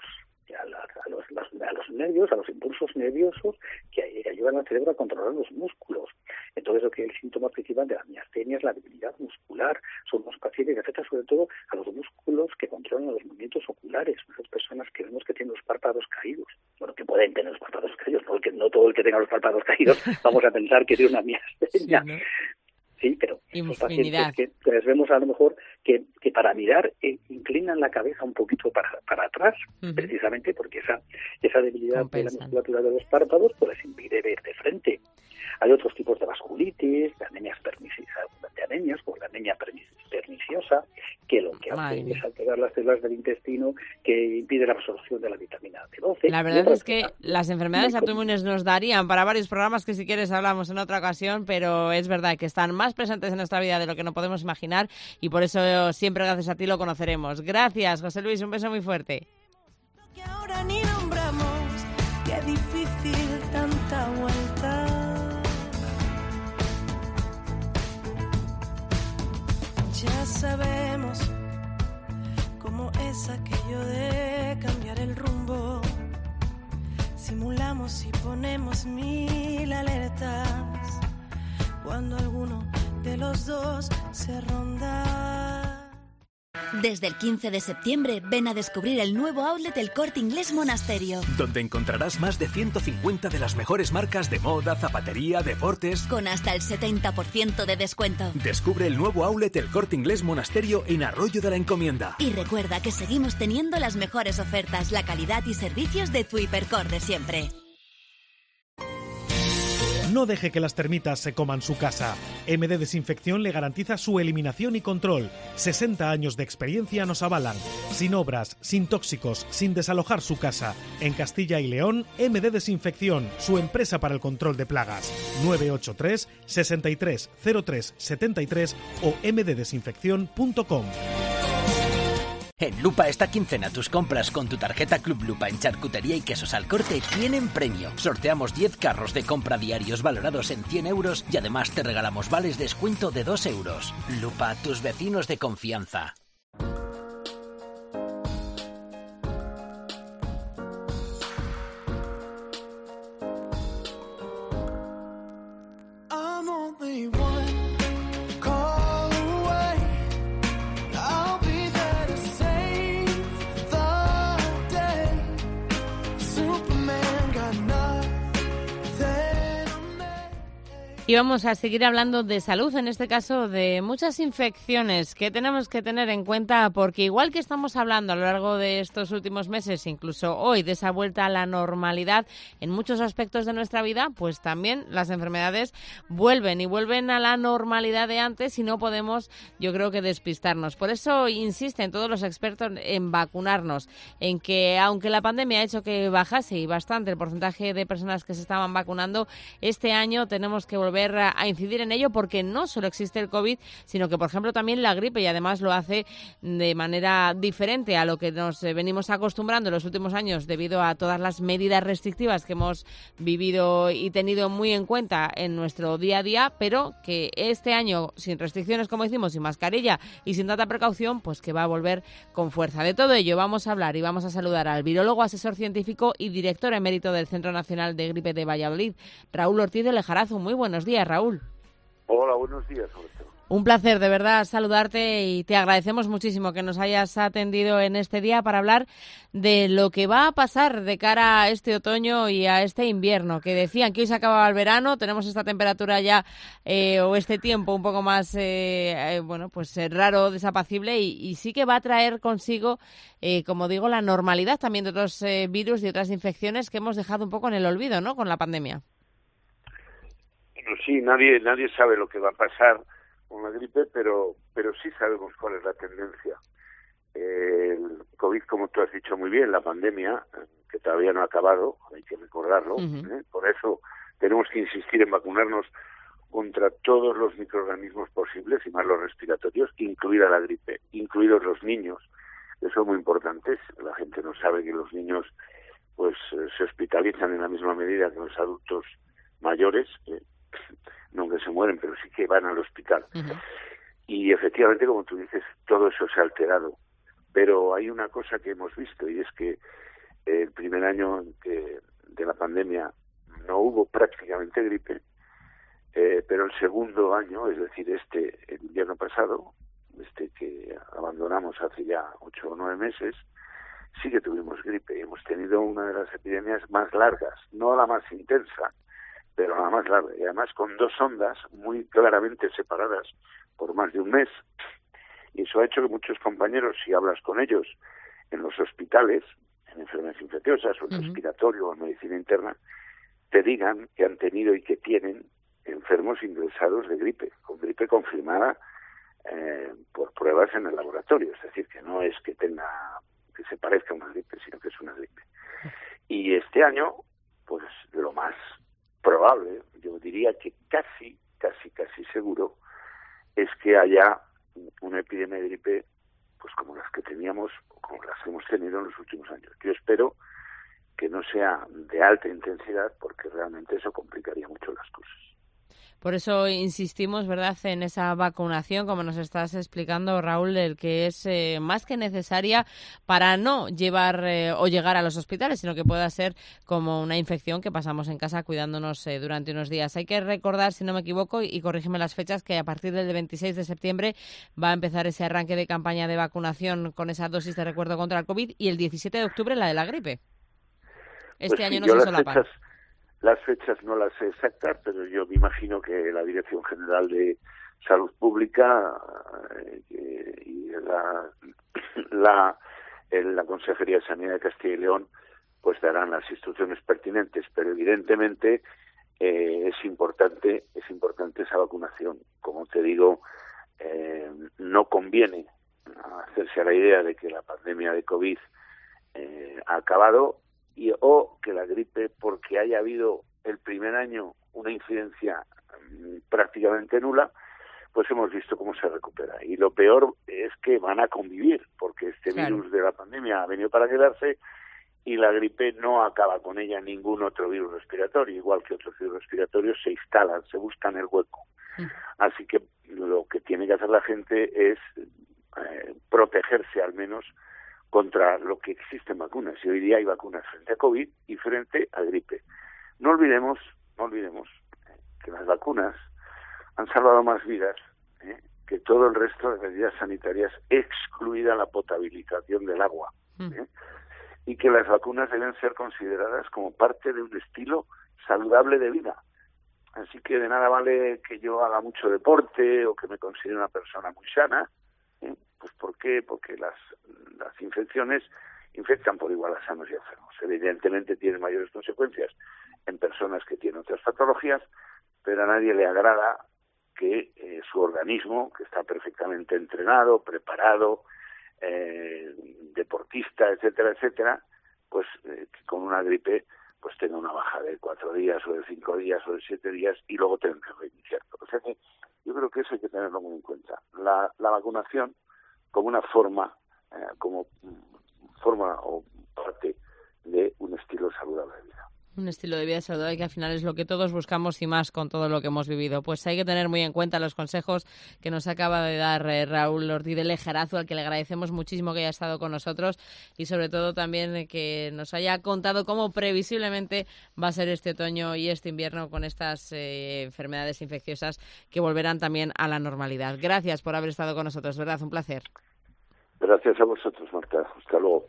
nervios, a los impulsos nerviosos que ayudan al cerebro a controlar los músculos. Entonces, lo que el síntoma principal de la miastenia es la debilidad muscular. Son unos pacientes que afectan sobre todo a los músculos que controlan los movimientos oculares. Esas personas que vemos que tienen los párpados caídos. Bueno, que pueden tener los párpados caídos, no todo el que tenga los párpados caídos vamos a pensar que tiene una miastenia. Sí, ¿no? Sí, pero son pacientes que les vemos a lo mejor que para mirar inclinan la cabeza un poquito para atrás, precisamente porque esa debilidad de la musculatura de los párpados pues les impide ver de frente. Hay otros tipos de vasculitis, de anemias como la anemia perniciosa, que lo que hace es alterar las células del intestino, que impide la absorción de la vitamina B12. La verdad es que las enfermedades autoinmunes nos darían para varios programas que si quieres hablamos en otra ocasión, pero es verdad que están más presentes en nuestra vida de lo que no podemos imaginar y por eso siempre gracias a ti lo conoceremos. Gracias, José Luis, un beso muy fuerte. Que ahora ni nombramos, qué difícil tanta vuelta. Ya sabemos cómo es aquello de cambiar el rumbo. Simulamos y ponemos 1000 alertas cuando alguno de los dos se ronda. Desde el 15 de septiembre ven a descubrir el nuevo outlet El Corte Inglés Monasterio, donde encontrarás más de 150 de las mejores marcas de moda, zapatería, deportes, con hasta el 70% de descuento. Descubre el nuevo outlet El Corte Inglés Monasterio en Arroyo de la Encomienda. Y recuerda que seguimos teniendo las mejores ofertas, la calidad y servicios de tu Hipercor de siempre. No deje que las termitas se coman su casa. MD Desinfección le garantiza su eliminación y control. 60 años de experiencia nos avalan. Sin obras, sin tóxicos, sin desalojar su casa. En Castilla y León, MD Desinfección, su empresa para el control de plagas. 983 63 03 73 o mddesinfeccion.com. En Lupa esta quincena tus compras con tu tarjeta Club Lupa en charcutería y quesos al corte tienen premio. Sorteamos 10 carros de compra diarios valorados en 100 euros y además te regalamos vales de descuento de 2 euros. Lupa, tus vecinos de confianza. Y vamos a seguir hablando de salud, en este caso de muchas infecciones que tenemos que tener en cuenta, porque igual que estamos hablando a lo largo de estos últimos meses, incluso hoy, de esa vuelta a la normalidad en muchos aspectos de nuestra vida, pues también las enfermedades vuelven y vuelven a la normalidad de antes y no podemos, yo creo que, despistarnos. Por eso insisten todos los expertos en vacunarnos, en que aunque la pandemia ha hecho que bajase y bastante el porcentaje de personas que se estaban vacunando, este año tenemos que volver a incidir en ello, porque no solo existe el COVID, sino que, por ejemplo, también la gripe, y además lo hace de manera diferente a lo que nos venimos acostumbrando en los últimos años debido a todas las medidas restrictivas que hemos vivido y tenido muy en cuenta en nuestro día a día, pero que este año, sin restricciones, como decimos, sin mascarilla y sin tanta precaución, pues que va a volver con fuerza. De todo ello vamos a hablar y vamos a saludar al virólogo, asesor científico y director emérito del Centro Nacional de Gripe de Valladolid, Raúl Ortiz de Lejarazo. Muy buenos días, Raúl. Hola, buenos días, Roberto. Un placer, de verdad, saludarte, y te agradecemos muchísimo que nos hayas atendido en este día para hablar de lo que va a pasar de cara a este otoño y a este invierno, que decían que hoy se acababa el verano, tenemos esta temperatura ya o este tiempo un poco más raro, desapacible, y sí que va a traer consigo, como digo, la normalidad también de otros virus y otras infecciones que hemos dejado un poco en el olvido, ¿no?, con la pandemia. Sí, nadie sabe lo que va a pasar con la gripe, pero sí sabemos cuál es la tendencia. El COVID, como tú has dicho muy bien, la pandemia, que todavía no ha acabado, hay que recordarlo, por eso tenemos que insistir en vacunarnos contra todos los microorganismos posibles, y más los respiratorios, incluida la gripe, incluidos los niños, que son muy importantes. La gente no sabe que los niños pues se hospitalizan en la misma medida que los adultos mayores, no que se mueren, pero sí que van al hospital. Y efectivamente, como tú dices, todo eso se ha alterado. Pero hay una cosa que hemos visto, y es que el primer año de la pandemia no hubo prácticamente gripe, pero el segundo año, es decir, el invierno pasado, que abandonamos hace ya 8 o 9 meses, sí que tuvimos gripe, y hemos tenido una de las epidemias más largas, no la más intensa, pero la más larga, y además con 2 ondas muy claramente separadas por más de un mes. Y eso ha hecho que muchos compañeros, si hablas con ellos en los hospitales, en enfermedades infecciosas o en respiratorio o en medicina interna, te digan que han tenido y que tienen enfermos ingresados de gripe, con gripe confirmada por pruebas en el laboratorio. Es decir, que no es que se parezca a una gripe, sino que es una gripe. Y este año, pues lo más probable, yo diría que casi seguro, es que haya una epidemia de gripe pues como las que teníamos, como las que hemos tenido en los últimos años. Yo espero que no sea de alta intensidad, porque realmente eso complicaría mucho las cosas. Por eso insistimos, ¿verdad?, en esa vacunación, como nos estás explicando, Raúl, del que es más que necesaria para no llevar o llegar a los hospitales, sino que pueda ser como una infección que pasamos en casa cuidándonos durante unos días. Hay que recordar, si no me equivoco, y corrígeme las fechas, que a partir del 26 de septiembre va a empezar ese arranque de campaña de vacunación con esa dosis de recuerdo contra el COVID, y el 17 de octubre la de la gripe. Este año no se solapan. Las fechas no las sé exactas, pero yo me imagino que la Dirección General de Salud Pública y la Consejería de Sanidad de Castilla y León pues darán las instrucciones pertinentes, pero evidentemente es importante esa vacunación. Como te digo, no conviene hacerse a la idea de que la pandemia de COVID ha acabado, o que la gripe, porque haya habido el primer año una incidencia prácticamente nula, pues hemos visto cómo se recupera. Y lo peor es que van a convivir, porque este virus de la pandemia ha venido para quedarse y la gripe no acaba con ella ningún otro virus respiratorio, igual que otros virus respiratorios se instalan, se buscan el hueco. Así que lo que tiene que hacer la gente es protegerse al menos contra lo que existen vacunas. Y hoy día hay vacunas frente a COVID y frente a gripe. No olvidemos que las vacunas han salvado más vidas que todo el resto de medidas sanitarias, excluida la potabilización del agua. Y que las vacunas deben ser consideradas como parte de un estilo saludable de vida. Así que de nada vale que yo haga mucho deporte o que me considere una persona muy sana. Pues ¿por qué? Porque las infecciones infectan por igual a sanos y enfermos. Evidentemente tienen mayores consecuencias en personas que tienen otras patologías, pero a nadie le agrada que su organismo, que está perfectamente entrenado, preparado, deportista, etcétera, etcétera, pues que con una gripe pues tenga una baja de 4 días o de 5 días o de 7 días y luego tenga que reiniciar. O sea que yo creo que eso hay que tenerlo muy en cuenta. La vacunación como una forma o parte de un estilo saludable de vida. Un estilo de vida saludable que al final es lo que todos buscamos y más con todo lo que hemos vivido. Pues hay que tener muy en cuenta los consejos que nos acaba de dar Raúl Ortiz de Lejarazu, al que le agradecemos muchísimo que haya estado con nosotros y sobre todo también que nos haya contado cómo previsiblemente va a ser este otoño y este invierno con estas enfermedades infecciosas que volverán también a la normalidad. Gracias por haber estado con nosotros, ¿verdad? Un placer. Gracias a vosotros, Marta. Hasta luego.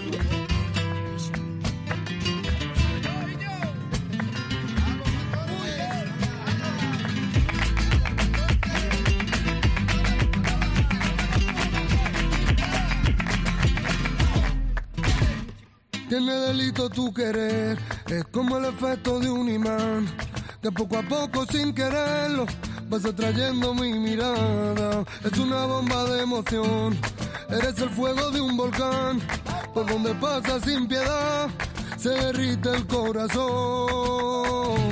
Tiene delito tu querer, es como el efecto de un imán, que poco a poco sin quererlo vas atrayendo mi mirada. Es una bomba de emoción, eres el fuego de un volcán, por donde pasa sin piedad, se derrite el corazón.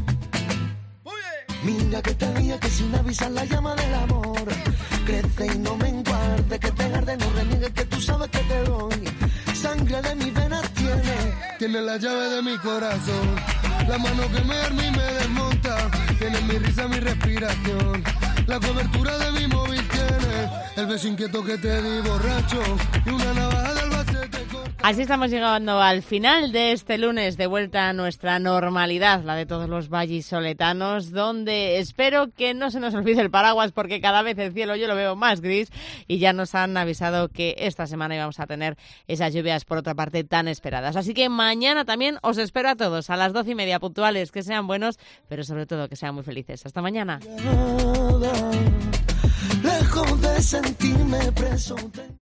Mira que te ríe que sin avisar la llama del amor crece y no me enguarde, que te arde, no reniegues que tú sabes que te doy. Sangre de mis venas tiene la llave de mi corazón, la mano que me arma y me desmonta, tiene mi risa, mi respiración, la cobertura de mi móvil tiene el beso inquieto que te di borracho y una navaja del Albacete corta. Así estamos llegando al final de este lunes, de vuelta a nuestra normalidad, la de todos los vallisoletanos, donde espero que no se nos olvide el paraguas porque cada vez el cielo yo lo veo más gris y ya nos han avisado que esta semana íbamos a tener esas lluvias por otra parte tan esperadas. Así que mañana también os espero a todos a las 12:30 puntuales, que sean buenos, pero sobre todo que sean muy felices. Hasta mañana. Lejos de sentirme preso.